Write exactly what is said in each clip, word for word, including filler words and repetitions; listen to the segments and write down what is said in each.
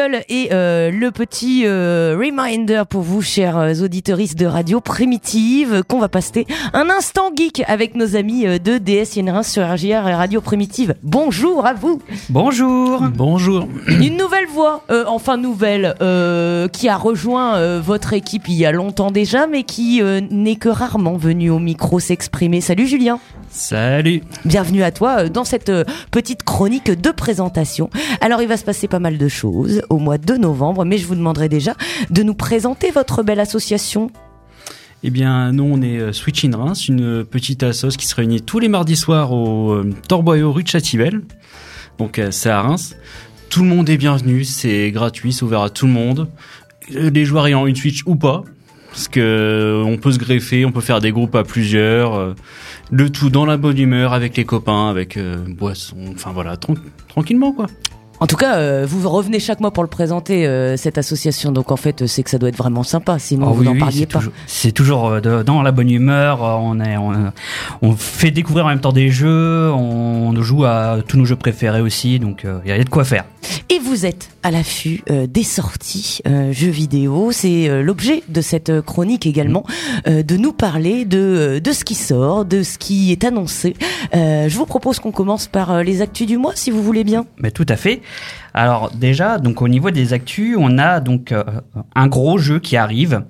jingle et euh, le petit euh, reminder pour vous, chers auditeuristes de Radio Primitive, qu'on va passer un instant geek avec nos amis de D S Yennerin sur R J R et Radio Primitive. Bonjour à vous. Bonjour. Bonjour. Une nouvelle voix, euh, enfin nouvelle, euh, qui a rejoint euh, votre équipe il y a longtemps déjà, mais qui euh, n'est que rarement venu au micro s'exprimer. Salut Julien. Salut. Bienvenue à toi dans cette petite chronique de présentation. Alors il va se passer pas mal de choses au mois de novembre, mais je vous demanderai déjà de nous présenter votre belle association. Eh bien, nous, on est Switch in Reims, une petite assoce qui se réunit tous les mardis soirs au euh, Torboyau rue de Châtivelle. Donc euh, c'est à Reims. Tout le monde est bienvenu, c'est gratuit, c'est ouvert à tout le monde. Les joueurs ayant une Switch ou pas. Parce que euh, on peut se greffer, on peut faire des groupes à plusieurs, euh, le tout dans la bonne humeur, avec les copains, avec euh, boisson, enfin voilà, tran- tranquillement quoi. En tout cas, euh, vous revenez chaque mois pour le présenter, euh, cette association, donc en fait, c'est que ça doit être vraiment sympa, sinon oh, vous oui, n'en oui, parliez c'est pas. Toujours, c'est toujours euh, de, dans la bonne humeur, on, est, on, on fait découvrir en même temps des jeux, on joue à tous nos jeux préférés aussi, donc il euh, y a de quoi faire. Et vous êtes à l'affût euh, des sorties euh, jeux vidéo, c'est euh, l'objet de cette chronique également, euh, de nous parler de, de ce qui sort, de ce qui est annoncé. Euh, je vous propose qu'on commence par euh, les actus du mois, si vous voulez bien. Mais tout à fait. Alors déjà, donc au niveau des actus, on a donc euh, un gros jeu qui arrive,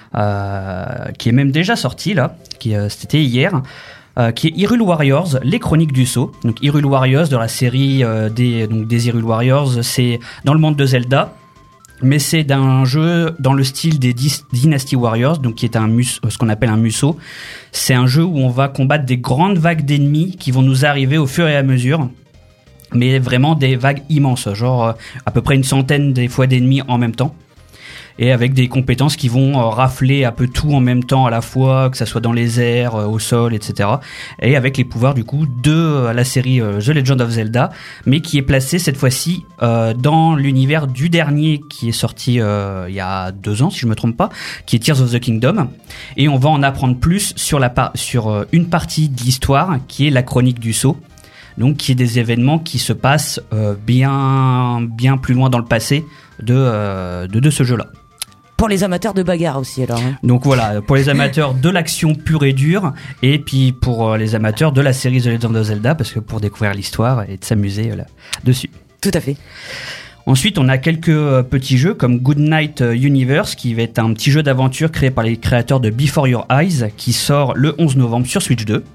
euh, qui est même déjà sorti là, qui euh, c'était hier. Euh, qui est Hyrule Warriors, les Chroniques du Sceau. Donc Hyrule Warriors de la série euh, des donc des Hyrule Warriors, c'est dans le monde de Zelda, mais c'est d'un jeu dans le style des Dis- Dynasty Warriors, donc qui est un mus- ce qu'on appelle un Musou. C'est un jeu où on va combattre des grandes vagues d'ennemis qui vont nous arriver au fur et à mesure, mais vraiment des vagues immenses, genre euh, à peu près une centaine des fois d'ennemis en même temps. Et avec des compétences qui vont euh, rafler un peu tout en même temps à la fois, que ça soit dans les airs, euh, au sol, et cetera. Et avec les pouvoirs du coup de euh, la série euh, The Legend of Zelda, mais qui est placé cette fois-ci euh, dans l'univers du dernier qui est sorti euh, il y a deux ans, si je me trompe pas, qui est Tears of the Kingdom. Et on va en apprendre plus sur la par- sur euh, une partie de l'histoire qui est la Chronique du Sceau. Donc qui est des événements qui se passent euh, bien bien plus loin dans le passé de euh, de, de ce jeu-là. Pour les amateurs de bagarre aussi, alors. Hein. Donc voilà, pour les amateurs de l'action pure et dure, et puis pour les amateurs de la série The Legend of Zelda, parce que pour découvrir l'histoire et de s'amuser là dessus. Tout à fait. Ensuite, on a quelques petits jeux comme Goodnight Universe, qui va être un petit jeu d'aventure créé par les créateurs de Before Your Eyes, qui sort le onze novembre sur Switch deux.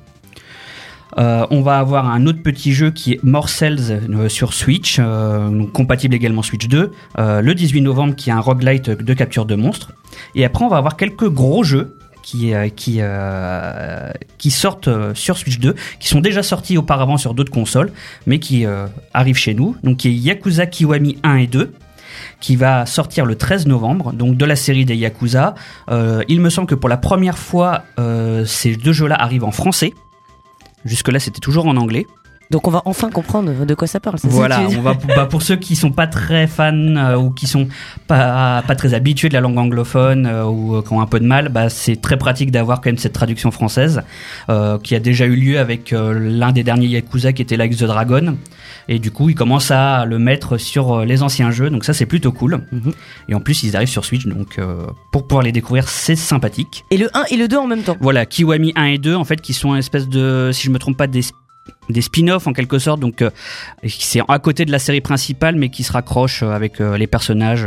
Euh, on va avoir un autre petit jeu qui est More Cells euh, sur Switch, euh, donc compatible également Switch deux, euh, le dix-huit novembre, qui est un roguelite de capture de monstres. Et après, on va avoir quelques gros jeux qui euh, qui euh, qui sortent euh, sur Switch deux, qui sont déjà sortis auparavant sur d'autres consoles, mais qui euh, arrivent chez nous. Donc, qui est Yakuza Kiwami un et deux, qui va sortir le treize novembre, donc de la série des Yakuza. Euh, il me semble que pour la première fois, euh, ces deux jeux-là arrivent en français. Jusque-là, c'était toujours en anglais. Donc on va enfin comprendre de quoi ça parle. C'est voilà, ça que tu... on va bah, pour ceux qui sont pas très fans euh, ou qui sont pas pas très habitués de la langue anglophone euh, ou euh, qui ont un peu de mal, bah c'est très pratique d'avoir quand même cette traduction française euh, qui a déjà eu lieu avec euh, l'un des derniers Yakuza qui était Like the Dragon. Et du coup, ils commencent à le mettre sur les anciens jeux, donc ça c'est plutôt cool. Mm-hmm. Et en plus, ils arrivent sur Switch, donc euh, pour pouvoir les découvrir, c'est sympathique. Et le un et le deux en même temps. Voilà, Kiwami un et deux, en fait, qui sont une espèce de, si je me trompe pas, des des spin-offs en quelque sorte, donc euh, c'est à côté de la série principale, mais qui se raccrochent avec euh, les personnages.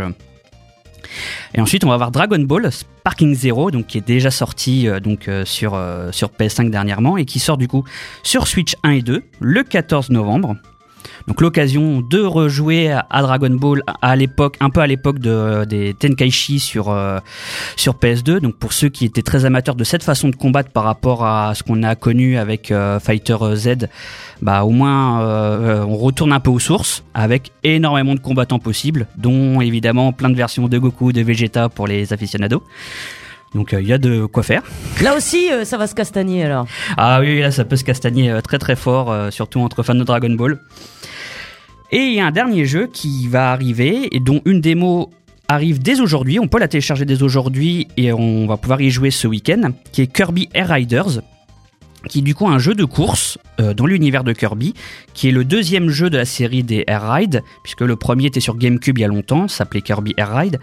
Et ensuite, on va avoir Dragon Ball Sparking Zero, donc qui est déjà sorti euh, donc euh, sur euh, sur P S cinq dernièrement et qui sort du coup sur Switch un et deux le quatorze novembre. Donc l'occasion de rejouer à Dragon Ball à l'époque, un peu à l'époque de, des Tenkaichi sur euh, sur P S deux. Donc pour ceux qui étaient très amateurs de cette façon de combattre par rapport à ce qu'on a connu avec euh, Fighter Z, bah au moins euh, on retourne un peu aux sources avec énormément de combattants possibles, dont évidemment plein de versions de Goku, de Vegeta pour les aficionados. Donc il euh, y a de quoi faire. Là aussi, euh, ça va se castagner alors. Ah oui, là ça peut se castagner euh, très très fort, euh, surtout entre fans de Dragon Ball. Et il y a un dernier jeu qui va arriver et dont une démo arrive dès aujourd'hui. On peut la télécharger dès aujourd'hui et on va pouvoir y jouer ce week-end, qui est Kirby Air Riders. qui est du coup un jeu de course euh, dans l'univers de Kirby, qui est le deuxième jeu de la série des Air Ride, puisque le premier était sur GameCube il y a longtemps, s'appelait Kirby Air Ride.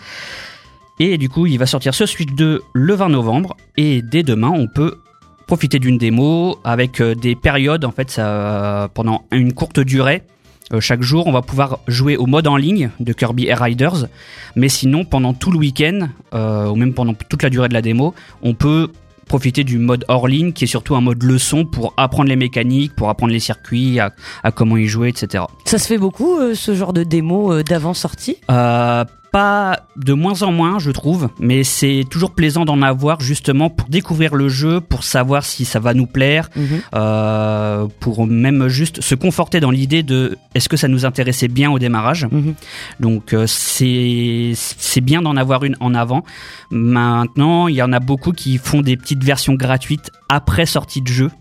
Et du coup, il va sortir ce Switch deux le vingt novembre, et dès demain, on peut profiter d'une démo avec euh, des périodes, en fait, ça, euh, pendant une courte durée. Euh, chaque jour, on va pouvoir jouer au mode en ligne de Kirby Air Riders, mais sinon, pendant tout le week-end, euh, ou même pendant toute la durée de la démo, on peut profiter du mode hors ligne, qui est surtout un mode leçon pour apprendre les mécaniques, pour apprendre les circuits, à, à comment y jouer, et cetera. Ça se fait beaucoup, euh, ce genre de démo euh, d'avant-sortie euh, Pas de moins en moins, je trouve, mais c'est toujours plaisant d'en avoir justement pour découvrir le jeu, pour savoir si ça va nous plaire, mmh. euh, pour même juste se conforter dans l'idée de est-ce que ça nous intéressait bien au démarrage. Mmh. Donc euh, c'est c'est bien d'en avoir une en avant. Maintenant, il y en a beaucoup qui font des petites versions gratuites après sortie de jeu.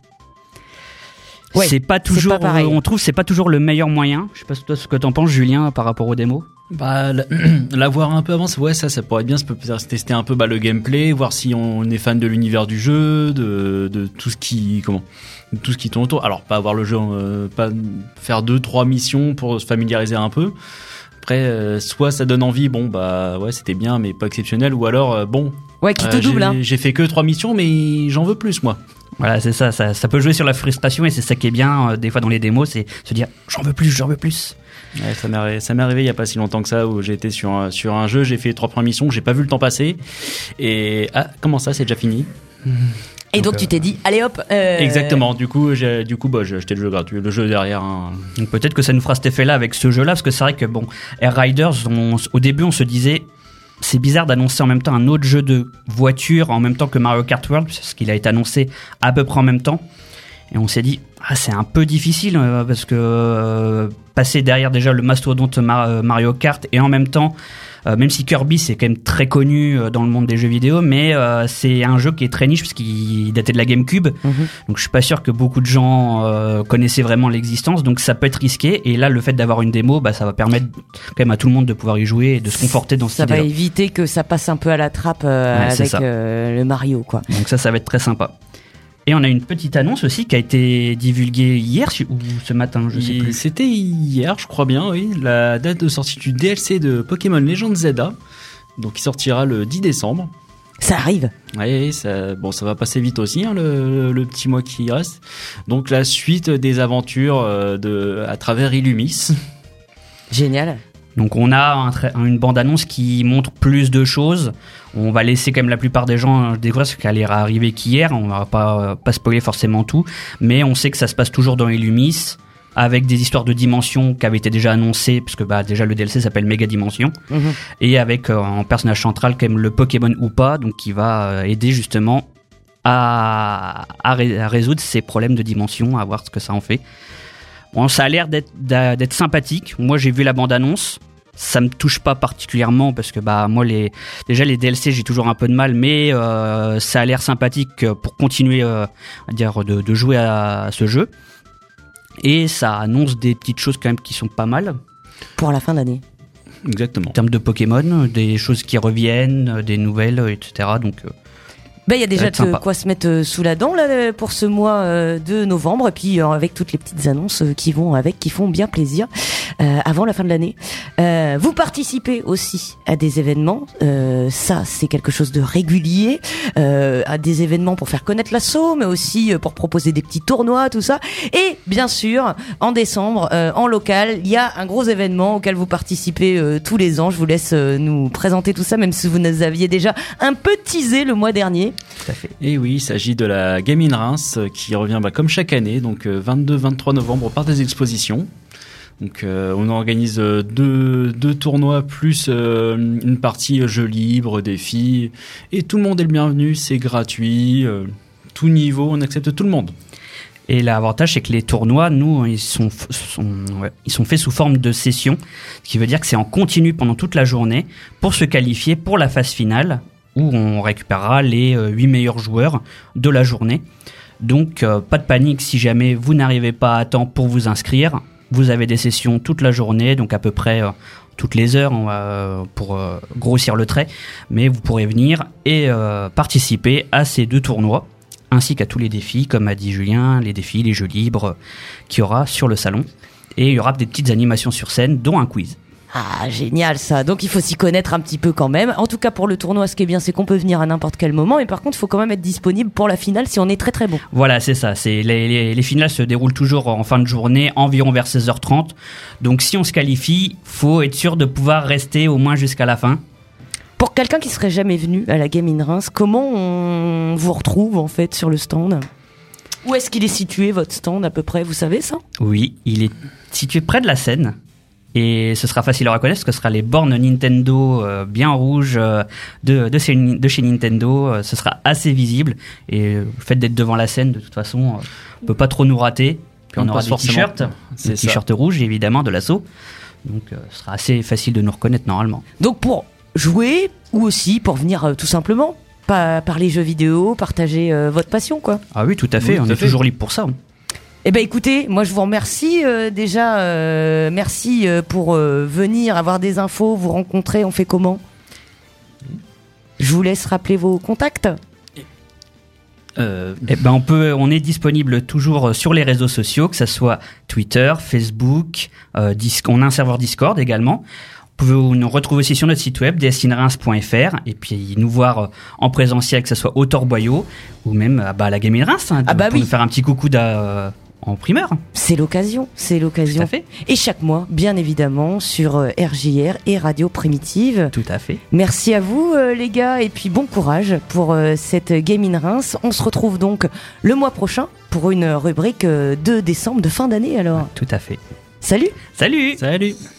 Ouais, c'est pas toujours, c'est pas on trouve, c'est pas toujours le meilleur moyen. Je sais pas toi ce que t'en penses, Julien, par rapport aux démos. Bah, l'avoir un peu avant, ouais, ça, ça pourrait être bien. Ça peut tester un peu bah, le gameplay, voir si on est fan de l'univers du jeu, de, de tout ce qui, comment, de tout ce qui tourne autour. Alors, pas avoir le jeu, euh, pas faire deux, trois missions pour se familiariser un peu. Après, euh, soit ça donne envie, bon, bah, ouais, c'était bien, mais pas exceptionnel, ou alors, euh, bon. Ouais, qui te euh, double, j'ai, hein. J'ai fait que trois missions, mais j'en veux plus, moi. Voilà, c'est ça, ça, ça peut jouer sur la frustration et c'est ça qui est bien, euh, des fois dans les démos, c'est se dire, j'en veux plus, j'en veux plus. Ouais, ça m'est arrivé, ça m'est arrivé il y a pas si longtemps que ça où j'ai été sur un, sur un jeu, j'ai fait les trois premières missions, j'ai pas vu le temps passer et ah comment ça c'est déjà fini. Et donc, donc euh, tu t'es dit allez hop. Euh... Exactement. Du coup j'ai du coup bah j'ai acheté le jeu gratuit, le jeu derrière. Hein. Donc peut-être que ça nous fera cet effet-là avec ce jeu-là parce que c'est vrai que bon Air Riders, on, au début on se disait c'est bizarre d'annoncer en même temps un autre jeu de voiture en même temps que Mario Kart World parce qu'il a été annoncé à peu près en même temps. Et on s'est dit, ah, c'est un peu difficile euh, parce que euh, passer derrière déjà le mastodonte Mar- Mario Kart et en même temps, euh, même si Kirby c'est quand même très connu euh, dans le monde des jeux vidéo, mais euh, c'est un jeu qui est très niche parce qu'il datait de la GameCube. Mm-hmm. Donc je suis pas sûr que beaucoup de gens euh, connaissaient vraiment l'existence. Donc ça peut être risqué. Et là, le fait d'avoir une démo, bah, ça va permettre quand même à tout le monde de pouvoir y jouer et de se conforter dans cette idée. Ça va éviter que ça passe un peu à la trappe euh, ouais, avec euh, le Mario, quoi. Donc ça, ça va être très sympa. Et on a une petite annonce aussi qui a été divulguée hier ou ce matin, je sais plus. C'était hier, je crois bien, oui. La date de sortie du D L C de Pokémon Legends Zelda, donc il sortira le dix décembre. Ça arrive. Oui, ça, bon, ça va passer vite aussi, hein, le, le petit mois qui reste. Donc la suite des aventures de, à travers Illumis. Génial. Donc on a un tra- une bande-annonce qui montre plus de choses. On va laisser quand même la plupart des gens découvrir ce qu'elle est arrivé qu'hier. On va pas, pas spoiler forcément tout. Mais on sait que ça se passe toujours dans Illumis, avec des histoires de dimensions qui avaient été déjà annoncées, parce que bah, déjà le D L C s'appelle Méga Dimension. Mmh. Et avec euh, en personnage central quand même le Pokémon Hoopa, donc qui va euh, aider justement à, à, ré- à résoudre ces problèmes de dimension, à voir ce que ça en fait. Bon, ça a l'air d'être, d'être sympathique. Moi j'ai vu la bande-annonce. Ça me touche pas particulièrement parce que bah moi les déjà les D L C j'ai toujours un peu de mal, mais euh, ça a l'air sympathique pour continuer euh, à dire de, de jouer à, à ce jeu. Et ça annonce des petites choses quand même qui sont pas mal pour la fin d'année. Exactement. En termes de Pokémon, des choses qui reviennent, des nouvelles, et cetera. Donc euh, ben, il y a déjà de quoi se mettre sous la dent là, pour ce mois de novembre, et puis euh, avec toutes les petites annonces qui vont avec, qui font bien plaisir euh, avant la fin de l'année. Euh, vous participez aussi à des événements, euh, ça c'est quelque chose de régulier, euh, à des événements pour faire connaître l'assaut, mais aussi pour proposer des petits tournois, tout ça. Et bien sûr, en décembre, euh, en local, il y a un gros événement auquel vous participez euh, tous les ans. Je vous laisse euh, nous présenter tout ça, même si vous nous aviez déjà un peu teasé le mois dernier. Tout à fait. Et oui, il s'agit de la Game in Reims qui revient bah, comme chaque année, donc vingt-deux vingt-trois novembre par des expositions. Donc euh, on organise deux, deux tournois plus euh, une partie jeux libres, défis, et tout le monde est le bienvenu, c'est gratuit, euh, tout niveau, on accepte tout le monde. Et l'avantage, c'est que les tournois, nous, ils sont, sont, ouais, ils sont faits sous forme de sessions, ce qui veut dire que c'est en continu pendant toute la journée pour se qualifier pour la phase finale, où on récupérera les huit meilleurs joueurs de la journée. Donc, euh, pas de panique si jamais vous n'arrivez pas à temps pour vous inscrire. Vous avez des sessions toute la journée, donc à peu près euh, toutes les heures on va, euh, pour euh, grossir le trait. Mais vous pourrez venir et euh, participer à ces deux tournois ainsi qu'à tous les défis, comme a dit Julien, les défis, les jeux libres qu'il y aura sur le salon. Et il y aura des petites animations sur scène, dont un quiz. Ah, génial ça. Donc il faut s'y connaître un petit peu quand même. En tout cas pour le tournoi, ce qui est bien, c'est qu'on peut venir à n'importe quel moment. Et par contre, il faut quand même être disponible pour la finale si on est très très bon. Voilà, c'est ça. C'est les, les, les finales se déroulent toujours en fin de journée, environ vers seize heures trente. Donc si on se qualifie, faut être sûr de pouvoir rester au moins jusqu'à la fin. Pour quelqu'un qui serait jamais venu à la Game in Reims, comment on vous retrouve en fait sur le stand ? Où est-ce qu'il est situé votre stand à peu près, vous savez ça ? Oui, il est situé près de la scène. Et ce sera facile à reconnaître parce que ce sera les bornes Nintendo euh, bien rouges euh, de, de, chez, de chez Nintendo. Euh, ce sera assez visible. Et euh, le fait d'être devant la scène, de toute façon, euh, on peut pas trop nous rater. Puis on, on aura des t-shirts, des t-shirts rouges évidemment de l'assaut. Donc euh, ce sera assez facile de nous reconnaître normalement. Donc pour jouer ou aussi pour venir euh, tout simplement pas parler jeux vidéo, partager euh, votre passion quoi. Ah oui, tout à fait. Oui, on est fait. toujours libre pour ça. Hein. Eh ben écoutez, moi je vous remercie euh, déjà, euh, merci euh, pour euh, venir avoir des infos, vous rencontrer, on fait comment ? Je vous laisse rappeler vos contacts. Euh, eh ben on peut, on est disponible toujours sur les réseaux sociaux, que ça soit Twitter, Facebook, euh, Disc, on a un serveur Discord également. Vous pouvez nous retrouver aussi sur notre site web d s in reims point f r et puis nous voir en présentiel, que ce soit au Torboyau ou même bah, à la Game in Reims, hein, ah bah pour oui. nous faire un petit coucou d'à, en primeur. C'est l'occasion, c'est l'occasion. Tout à fait. Et chaque mois, bien évidemment, sur euh, R J R et Radio Primitive. Tout à fait. Merci à vous euh, les gars et puis bon courage pour euh, cette Game in Reims. On se retrouve donc le mois prochain pour une rubrique euh, de décembre de fin d'année alors. Tout à fait. Salut. Salut. Salut.